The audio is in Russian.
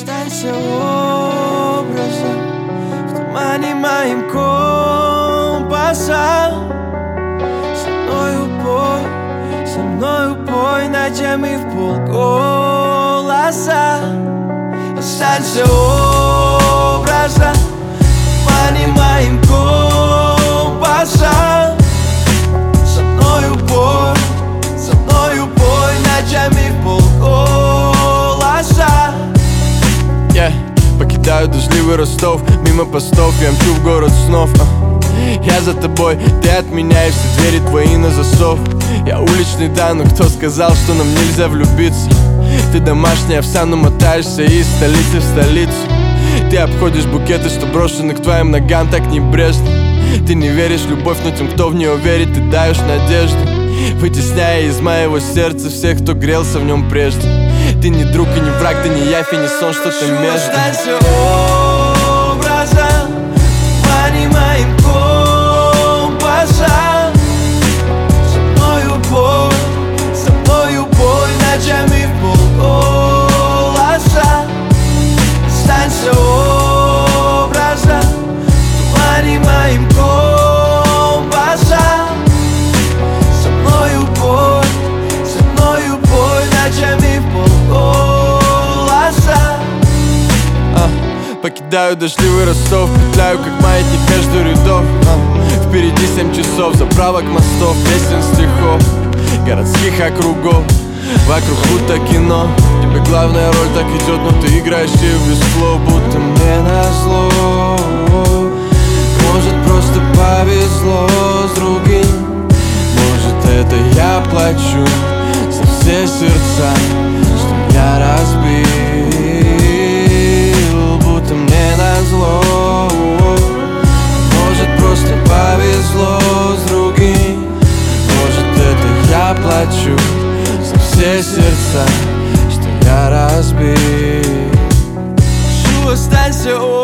Останься образом в тумане моим компаса. Со мною пой ночами в полголоса. Останься образом в тумане моим компаса. Со мною пой ночами в полголоса. Покидаю дождливый Ростов, мимо постов я мчу в город снов. Я за тобой, ты от меня, и все двери твои на засов. Я уличный, да, но кто сказал, что нам нельзя влюбиться? Ты домашняя овса, но мотаешься из столицы в столицу. Ты обходишь букеты, что брошены к твоим ногам так небрежно. Ты не веришь в любовь, но тем, кто в нее верит, ты даешь надежду, вытесняя из моего сердца всех, кто грелся в нем прежде. Ты не друг и не враг, ты не явь и не сон, что-то между. Останься образом в тумане моим компаса. Со мною пой ночами в полголоса. Останься образом в тумане моим компаса. Со мною пой ночами в полголоса. Покидаю дождливый Ростов, петляю как маятник между рядов. Впереди 7 часов, заправок мостов, песен, стихов, городских округов. Вокруг будто кино, тебе главная роль так идет, но ты играешь ее без слов, будто мне назло. Может, просто повезло с другим, может, это я плачу за все сердца, что я разбил, будто мне назло. Может, просто повезло с другим, может, это я плачу за все сердца, что я разбил. Останься